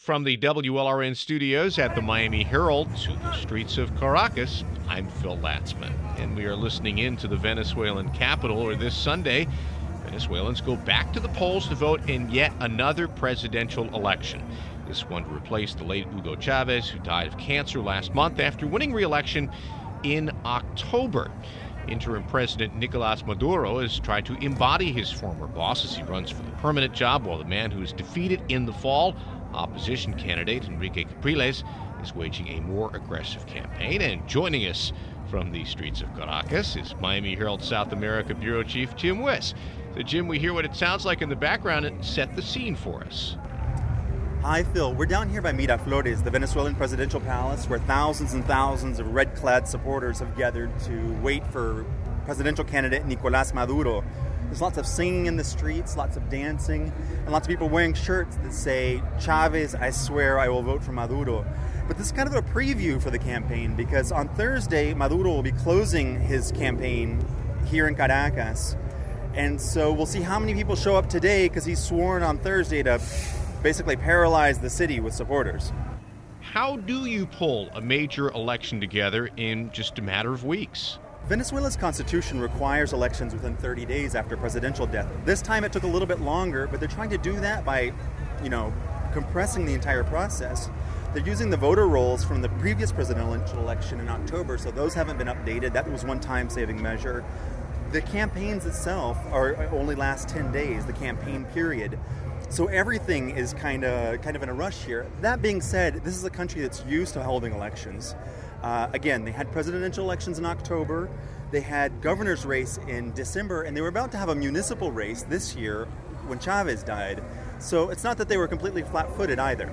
From the WLRN studios at the Miami Herald to the streets of Caracas, I'm Phil Latzman, and we are listening in to the Venezuelan capital, where this Sunday, Venezuelans go back to the polls to vote in yet another presidential election. This one to replace the late Hugo Chavez, who died of cancer last month after winning re-election in October. Interim President Nicolas Maduro has tried to embody his former boss as he runs for the permanent job, while the man who was defeated in the fall, opposition candidate Enrique Capriles, is waging a more aggressive campaign. And joining us from the streets of Caracas is Miami Herald South America Bureau Chief Jim Wiss. So, Jim, we hear what it sounds like in the background and set the scene for us. Hi, Phil. We're down here by Miraflores, the Venezuelan presidential palace, where thousands and thousands of red-clad supporters have gathered to wait for presidential candidate Nicolás Maduro. There's lots of singing in the streets, lots of dancing, and lots of people wearing shirts that say, "Chavez, I swear I will vote for Maduro." But this is kind of a preview for the campaign, because on Thursday, Maduro will be closing his campaign here in Caracas. And so we'll see how many people show up today, because he's sworn on Thursday to basically paralyze the city with supporters. How do you pull a major election together in just a matter of weeks? Venezuela's constitution requires elections within 30 days after presidential death. This time it took a little bit longer, but they're trying to do that by, compressing the entire process. They're using the voter rolls from the previous presidential election in October, so those haven't been updated. That was one time-saving measure. The campaigns itself only last 10 days, the campaign period. So everything is kind of in a rush here. That being said, this is a country that's used to holding elections. Again, they had presidential elections in October, they had governor's race in December, and they were about to have a municipal race this year when Chavez died. So it's not that they were completely flat-footed either.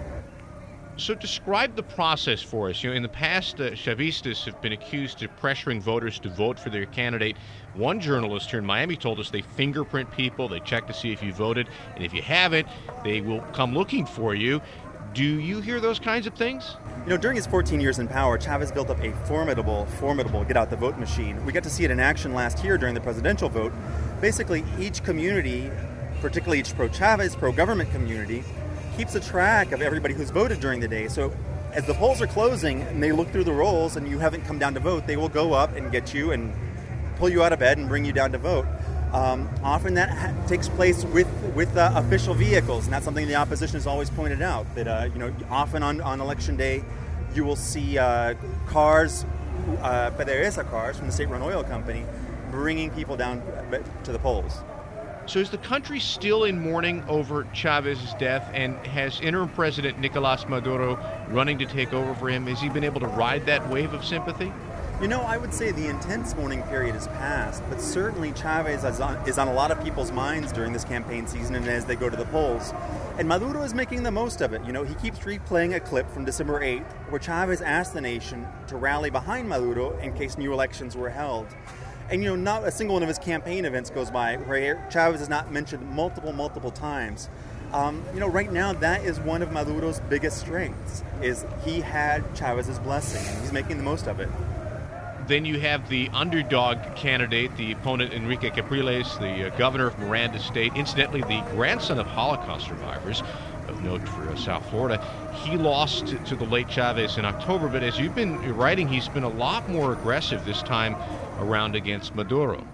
So describe the process for us. In the past, Chavistas have been accused of pressuring voters to vote for their candidate. One journalist here in Miami told us they fingerprint people, they check to see if you voted, and if you haven't, they will come looking for you. Do you hear those kinds of things? During his 14 years in power, Chavez built up a formidable get-out-the-vote machine. We got to see it in action last year during the presidential vote. Basically, each community, particularly each pro-Chavez, pro-government community, keeps a track of everybody who's voted during the day. So as the polls are closing and they look through the rolls and you haven't come down to vote, they will go up and get you and pull you out of bed and bring you down to vote. Often that takes place with official vehicles, and that's something the opposition has always pointed out, that often on election day you will see cars, PDVSA cars from the state-run oil company, bringing people down to the polls. So is the country still in mourning over Chavez's death, and has interim President Nicolás Maduro running to take over for him? Has he been able to ride that wave of sympathy? I would say the intense mourning period is past, but certainly Chavez is on a lot of people's minds during this campaign season and as they go to the polls. And Maduro is making the most of it. He keeps replaying a clip from December 8th where Chavez asked the nation to rally behind Maduro in case new elections were held. And, not a single one of his campaign events goes by where Chavez is not mentioned multiple times. Right now, that is one of Maduro's biggest strengths, is he had Chavez's blessing, and he's making the most of it. Then you have the underdog candidate, the opponent Enrique Capriles, the governor of Miranda State, incidentally the grandson of Holocaust survivors, of note for South Florida. He lost to the late Chavez in October, but as you've been writing, he's been a lot more aggressive this time around against Maduro.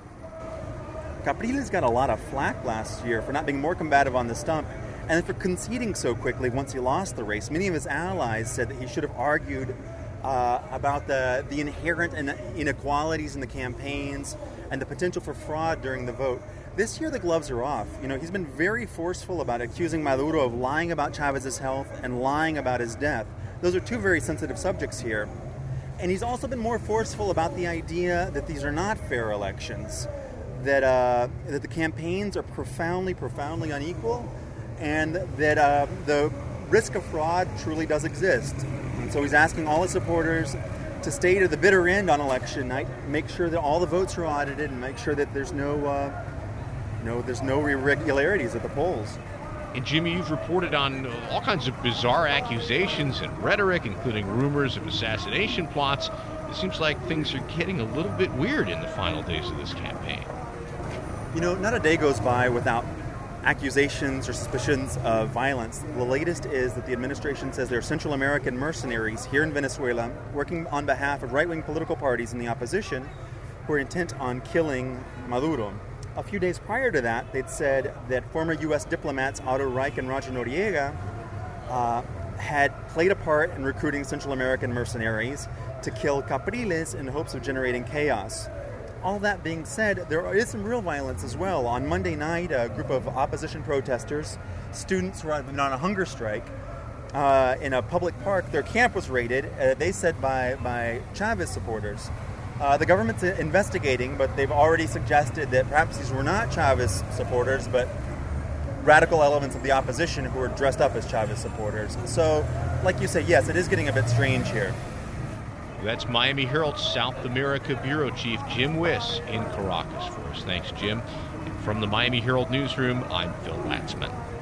Capriles got a lot of flack last year for not being more combative on the stump, and for conceding so quickly once he lost the race. Many of his allies said that he should have argued about the inherent inequalities in the campaigns and the potential for fraud during the vote. This year the gloves are off. He's been very forceful about accusing Maduro of lying about Chavez's health and lying about his death. Those are two very sensitive subjects here. And he's also been more forceful about the idea that these are not fair elections, that the campaigns are profoundly unequal, and that the risk of fraud truly does exist. And so he's asking all his supporters to stay to the bitter end on election night, make sure that all the votes are audited, and make sure that there's no irregularities at the polls. And Jimmy, you've reported on all kinds of bizarre accusations and rhetoric, including rumors of assassination plots. It seems like things are getting a little bit weird in the final days of this campaign. Not a day goes by without accusations or suspicions of violence. The latest is that the administration says there are Central American mercenaries here in Venezuela working on behalf of right-wing political parties in the opposition who are intent on killing Maduro. A few days prior to that, they'd said that former U.S. diplomats Otto Reich and Roger Noriega had played a part in recruiting Central American mercenaries to kill Capriles in hopes of generating chaos. All that being said, there is some real violence as well. On Monday night, a group of opposition protesters, students who had been on a hunger strike, in a public park, their camp was raided, they said by Chavez supporters. The government's investigating, but they've already suggested that perhaps these were not Chavez supporters, but radical elements of the opposition who were dressed up as Chavez supporters. So, like you say, yes, it is getting a bit strange here. That's Miami Herald South America Bureau Chief Jim Wiss in Caracas for us. Thanks, Jim. And from the Miami Herald newsroom, I'm Phil Latzman.